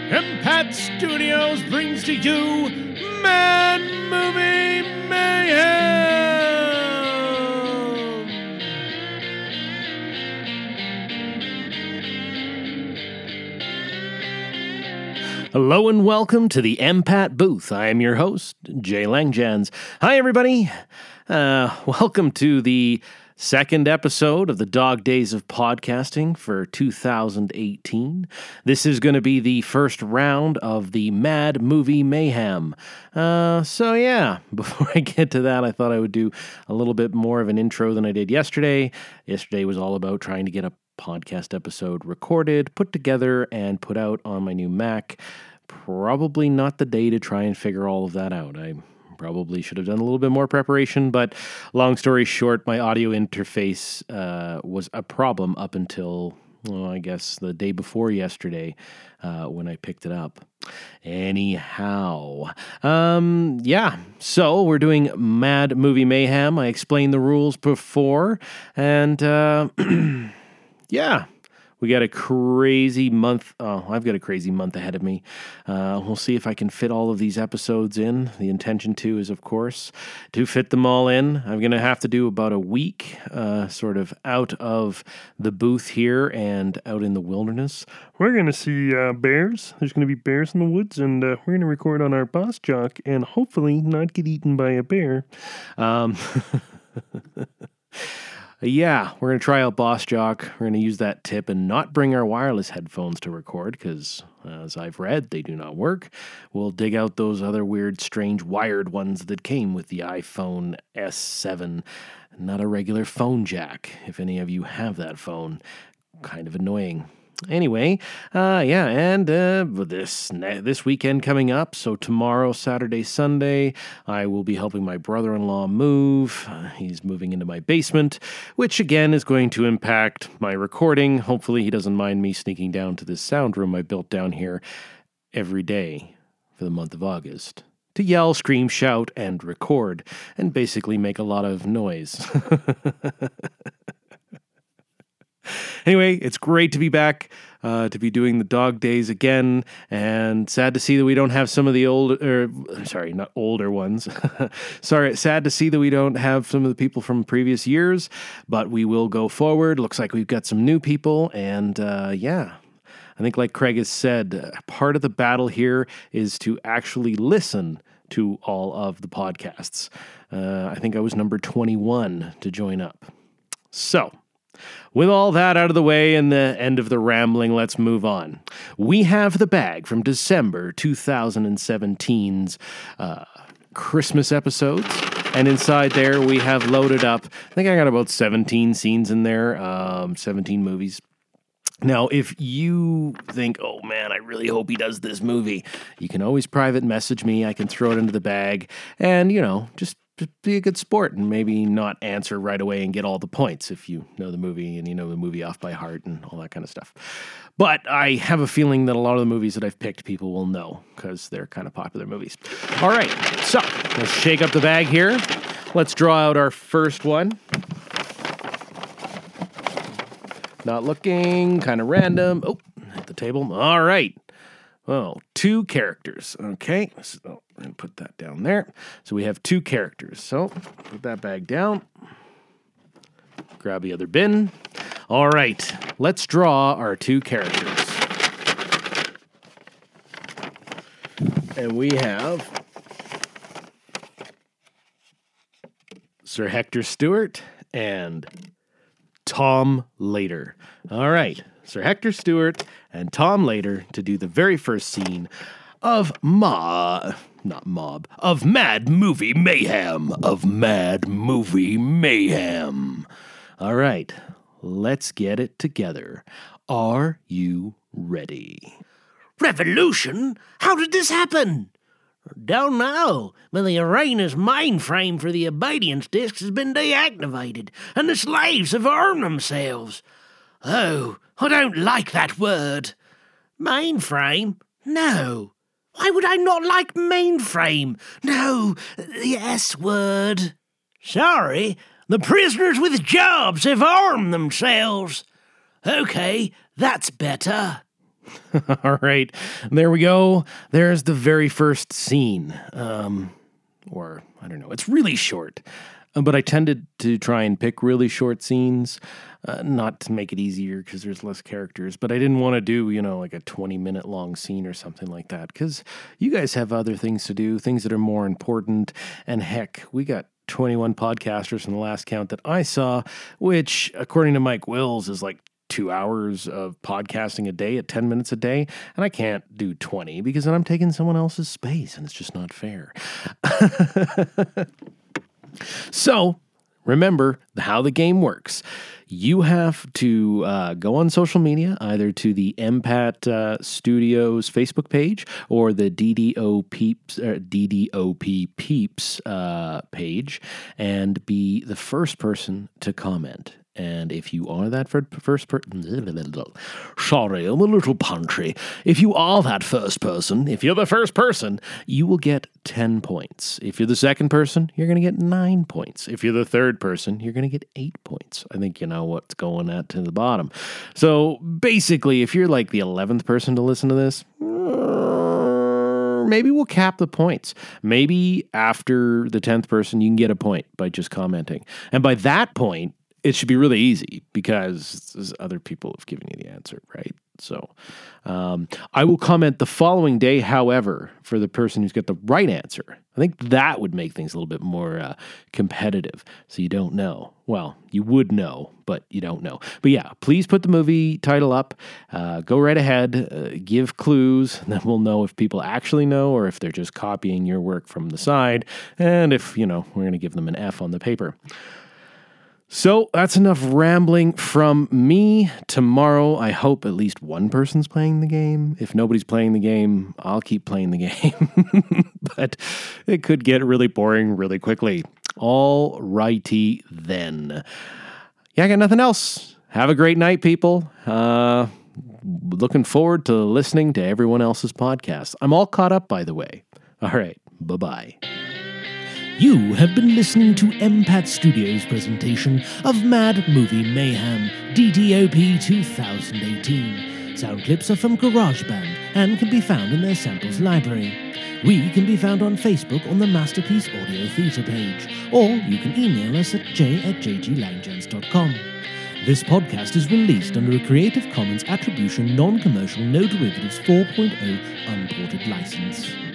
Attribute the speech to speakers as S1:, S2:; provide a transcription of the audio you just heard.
S1: Empat Studios brings to you Mad Movie Mayhem! Hello and welcome to the Empat booth. I am your host, Jay Langjans. Hi, everybody. Welcome to the second episode of the Dog Days of Podcasting for 2018. This is going to be the first round of the Mad Movie Mayhem. So yeah, before I get to that, I thought I would do a little bit more of an intro than I did yesterday. Yesterday was all about trying to get a podcast episode recorded, put together, and put out on my new Mac. Probably not the day to try and figure all of that out. I probably should have done a little bit more preparation, but long story short, my audio interface was a problem up until, I guess, the day before yesterday when I picked it up. Anyhow, so we're doing Mad Movie Mayhem. I explained the rules before, and yeah. We got a crazy month. Oh, I've got a crazy month ahead of me. We'll see if I can fit all of these episodes in. The intention, too, is, of course, to fit them all in. I'm going to have to do about a week sort of out of the booth here and out in the wilderness. We're going to see bears. There's going to be bears in the woods, and we're going to record on our Boss Jock and hopefully not get eaten by a bear. Yeah, we're going to try out Boss Jock. We're going to use that tip and not bring our wireless headphones to record because, as I've read, they do not work. We'll dig out those other weird, strange wired ones that came with the iPhone S7. Not a regular phone jack, if any of you have that phone. Kind of annoying. Anyway, and this weekend coming up, so tomorrow, Saturday, Sunday, I will be helping my brother-in-law move. He's moving into my basement, which again is going to impact my recording. Hopefully he doesn't mind me sneaking down to this sound room I built down here every day for the month of August to yell, scream, shout, and record, and basically make a lot of noise. Anyway, it's great to be back, to be doing the Dog Days again, and sad to see that we don't have some of the not older ones. Sad to see that we don't have some of the people from previous years, but we will go forward. Looks like we've got some new people, and I think like Craig has said, part of the battle here is to actually listen to all of the podcasts. I think I was number 21 to join up. So, with all that out of the way and the end of the rambling, let's move on. We have the bag from December 2017's Christmas episodes, and inside there we have loaded up, I think I got about 17 scenes in there, 17 movies. Now, if you think, oh man, I really hope he does this movie, you can always private message me. I can throw it into the bag and, just be a good sport and maybe not answer right away and get all the points if you know the movie and you know the movie off by heart and all that kind of stuff. But I have a feeling that a lot of the movies that I've picked people will know because they're kind of popular movies. All right, so let's shake up the bag here. Let's draw out our first one. Not looking, kind of random. Oh, hit the table. All right. Oh, 2 characters. Okay, so and put that down there. So we have 2 characters. So put that bag down. Grab the other bin. All right, let's draw our 2 characters. And we have Sir Hector Stewart and Tom Later. All right, Sir Hector Stewart and Tom Later to do the very first scene of Mad Movie Mayhem. All right, let's get it together. Are you ready?
S2: Revolution? How did this happen? Don't know, but the Uranus mainframe for the obedience disks has been deactivated, and the slaves have armed themselves. Oh, I don't like that word. Mainframe? No. Why would I not like mainframe? No, the S word. Sorry, the prisoners with jobs have armed themselves. Okay, that's better.
S1: All right, there we go. There's the very first scene. Or, I don't know, it's really short. But I tended to try and pick really short scenes, not to make it easier because there's less characters. But I didn't want to do, like a 20-minute long scene or something like that because you guys have other things to do, things that are more important. And heck, we got 21 podcasters from the last count that I saw, which, according to Mike Wills, is like 2 hours of podcasting a day at 10 minutes a day, and I can't do 20 because then I'm taking someone else's space, and it's just not fair. So, remember how the game works. You have to go on social media, either to the MPAT Studios Facebook page or the DDOP Peeps page, and be the first person to comment. And if you are that first person, sorry, I'm a little punchy. If you are that first person, if you're the first person, you will get 10 points. If you're the second person, you're going to get 9 points. If you're the third person, you're going to get 8 points. I think you know what's going at to the bottom. So basically, if you're like the 11th person to listen to this, maybe we'll cap the points. Maybe after the 10th person, you can get a point by just commenting. And by that point, it should be really easy because other people have given you the answer, right? So I will comment the following day, however, for the person who's got the right answer. I think that would make things a little bit more competitive. So you don't know. Well, you would know, but you don't know. But yeah, please put the movie title up. Go right ahead. Give clues. And then we'll know if people actually know or if they're just copying your work from the side. And if, we're going to give them an F on the paper. So that's enough rambling from me. Tomorrow, I hope at least one person's playing the game. If nobody's playing the game, I'll keep playing the game. But it could get really boring really quickly. All righty then. Yeah, I got nothing else. Have a great night, people. Looking forward to listening to everyone else's podcast. I'm all caught up, by the way. All right, bye-bye.
S2: You have been listening to MPAT Studios' presentation of Mad Movie Mayhem, DTOP 2018. Sound clips are from GarageBand and can be found in their samples library. We can be found on Facebook on the Masterpiece Audio Theatre page, or you can email us at j@jglangents.com. This podcast is released under a Creative Commons Attribution Non-Commercial No Derivatives 4.0 Unported license.